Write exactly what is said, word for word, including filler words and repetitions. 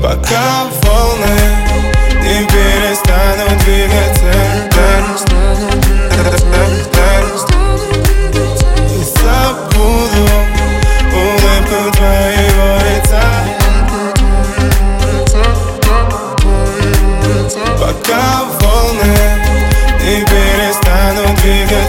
Пока волны не перестанут двигаться, не забуду улыбку твоего лица. Пока волны не перестанут двигаться.